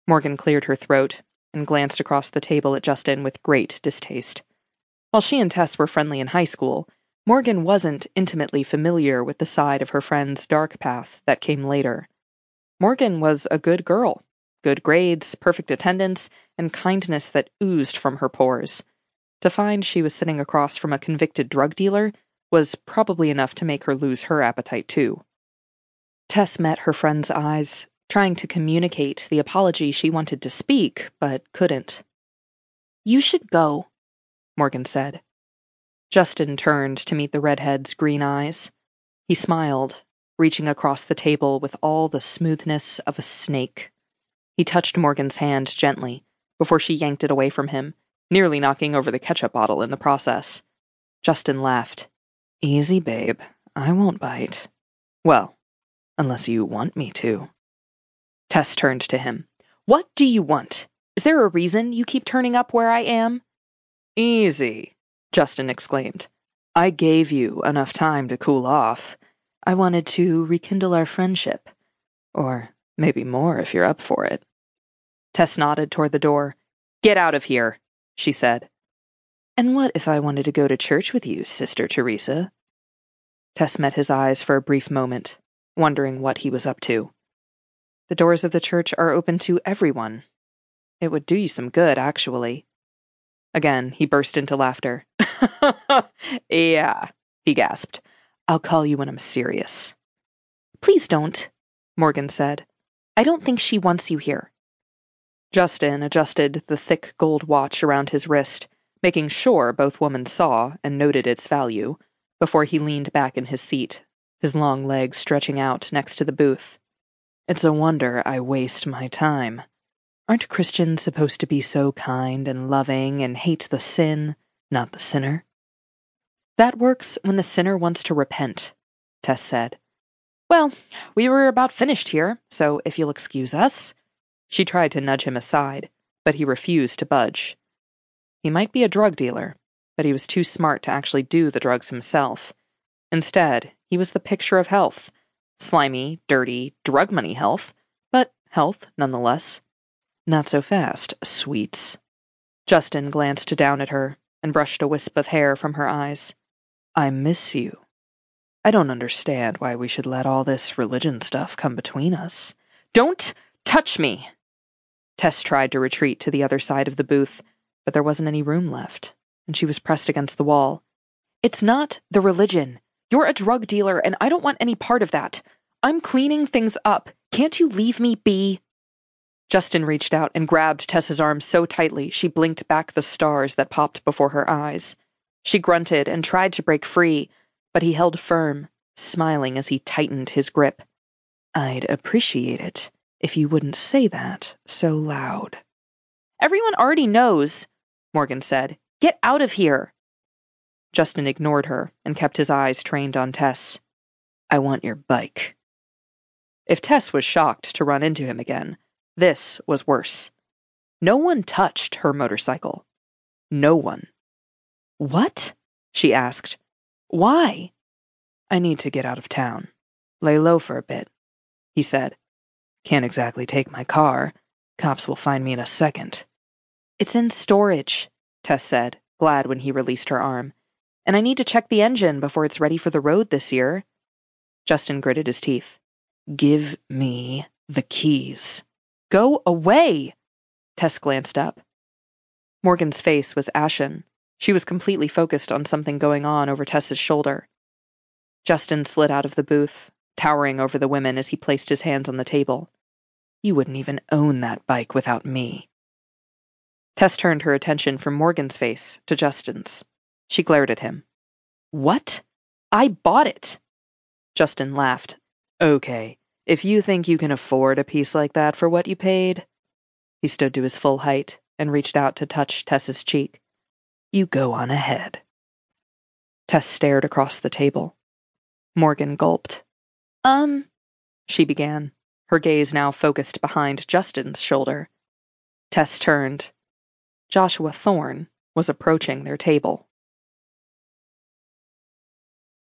Morgan cleared her throat and glanced across the table at Justin with great distaste. While she and Tess were friendly in high school, Morgan wasn't intimately familiar with the side of her friend's dark path that came later. Morgan was a good girl. Good grades, perfect attendance, and kindness that oozed from her pores. To find she was sitting across from a convicted drug dealer was probably enough to make her lose her appetite too. Tess met her friend's eyes, trying to communicate the apology she wanted to speak, but couldn't. "You should go," Morgan said. Justin turned to meet the redhead's green eyes. He smiled, reaching across the table with all the smoothness of a snake. He touched Morgan's hand gently before she yanked it away from him, nearly knocking over the ketchup bottle in the process. Justin laughed. "Easy, babe. I won't bite. Well, unless you want me to." Tess turned to him. "What do you want? Is there a reason you keep turning up where I am?" "Easy," Justin exclaimed. "I gave you enough time to cool off. I wanted to rekindle our friendship. Or maybe more if you're up for it." Tess nodded toward the door. "Get out of here," she said. "And what if I wanted to go to church with you, Sister Teresa?" Tess met his eyes for a brief moment, wondering what he was up to. The doors of the church are open to everyone. It would do you some good, actually. Again, he burst into laughter. "Yeah," he gasped. "I'll call you when I'm serious." "Please don't," Morgan said. "I don't think she wants you here." Justin adjusted the thick gold watch around his wrist, making sure both women saw and noted its value, before he leaned back in his seat, his long legs stretching out next to the booth. "It's a wonder I waste my time. Aren't Christians supposed to be so kind and loving and hate the sin, not the sinner?" "That works when the sinner wants to repent," Tess said. "Well, we were about finished here, so if you'll excuse us." She tried to nudge him aside, but he refused to budge. He might be a drug dealer, but he was too smart to actually do the drugs himself. Instead, he was the picture of health. Slimy, dirty, drug money health, but health nonetheless. "Not so fast, sweets." Justin glanced down at her and brushed a wisp of hair from her eyes. "I miss you. I don't understand why we should let all this religion stuff come between us." "Don't touch me!" Tess tried to retreat to the other side of the booth, but there wasn't any room left, and she was pressed against the wall. "It's not the religion. You're a drug dealer, and I don't want any part of that. I'm cleaning things up. Can't you leave me be?" Justin reached out and grabbed Tess's arm so tightly she blinked back the stars that popped before her eyes. She grunted and tried to break free, but he held firm, smiling as he tightened his grip. "I'd appreciate it if you wouldn't say that so loud." "Everyone already knows," Morgan said. "Get out of here." Justin ignored her and kept his eyes trained on Tess. "I want your bike." If Tess was shocked to run into him again, this was worse. No one touched her motorcycle. No one. "What?" she asked. "Why?" "I need to get out of town. Lay low for a bit," he said. "Can't exactly take my car. Cops will find me in a second." "It's in storage," Tess said, glad when he released her arm. "And I need to check the engine before it's ready for the road this year." Justin gritted his teeth. "Give me the keys." "Go away!" Tess glanced up. Morgan's face was ashen. She was completely focused on something going on over Tess's shoulder. Justin slid out of the booth, towering over the women as he placed his hands on the table. "You wouldn't even own that bike without me." Tess turned her attention from Morgan's face to Justin's. She glared at him. "What? I bought it!" Justin laughed. "Okay, if you think you can afford a piece like that for what you paid." He stood to his full height and reached out to touch Tess's cheek. "You go on ahead." Tess stared across the table. Morgan gulped. She began, her gaze now focused behind Justin's shoulder. Tess turned. Joshua Thorne was approaching their table.